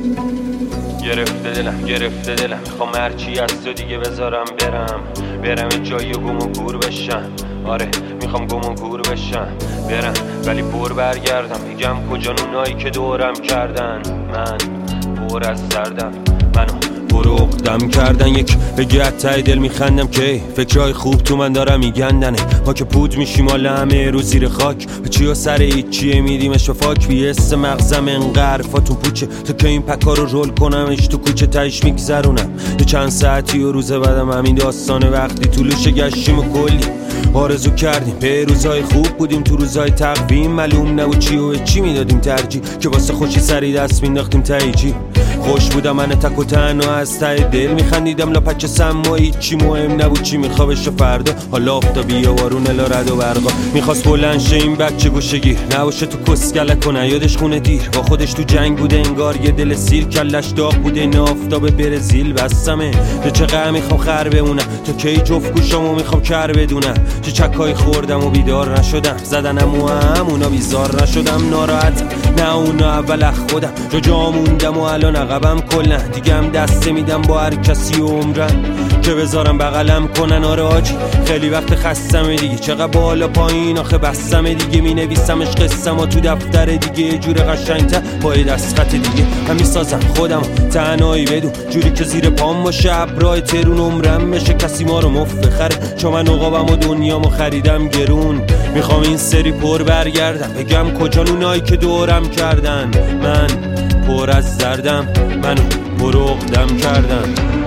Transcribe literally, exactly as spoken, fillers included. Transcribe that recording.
گرفته دلم گرفته دلم میخوام هرچی از تو دیگه بذارم برم برم جایی و گم و گور بشم. آره میخوام گم و گور بشم برم ولی پر برگردم میگم کجا اونایی که دورم کردن. من پر از دردم منو بروغدم کردن. یک بگی ته دل میخندم که فکرهای خوب تو من دارم میگندنه. ما که پود میشیم حالا همه رو زیر خاک به چی و سر هیچیه میدیمش و فاک بیست مغزم انقرفاتون پوچه تا که این پکا رو رول کنمش تو کوچه تایش میگذرونم. یه چند ساعتی و روز بعدم همین داستانه وقتی طولوش گشتیم و کلی آرزو کردیم به روزای خوب بودیم تو روزای تقویم معلوم نبود چی و چی میدادیم ترجیح که واسه خوشی سری دست مینداختیم تایجی. خوش بودم من تک و تنها از ته دل میخندیدم لاپچه سمایی چی مهم نبود چی میخوابش فردا حالا آفتابی و بارون الا رد و برقا میخواست بلند شه این بچه گوشگیر نباشه تو کسکله کنه یادش خونه دیر با خودش تو جنگ بوده انگار یه دل سیر کلش داغ بوده این آفتاب برزیل بسمه به چقدر میخوام خر بمونم تا کی جفت گوشامو میخوام کر بدونم چه چکایی خوردم و بیدار نشدم زدنم و همونا بیزار نشدم ناراحت نه اونا اول خودم جا جا موندم و الان عقبم کلا دیگه هم دسته میدم با هر کسی و عمرم که بذارم بغلم کنن. آره آجی خیلی وقت خستم دیگه چقدر بالا پایین آخه بستم دیگه می نویسمش قصم و تو دفتر دیگه یه جور قشنگتر با یه دستخط دیگه من میسازم خودم تنهایی بدون جوری که زیر پام باشه ابرای ترون عمرم بشه کسی ما رو مفخره چون من عقابم و دنیامو خریدم گرون. میخوام این سری پر برگردم بگم کجا اونایی که دورم کردن. من پر از دردم منو بروغدم کردن.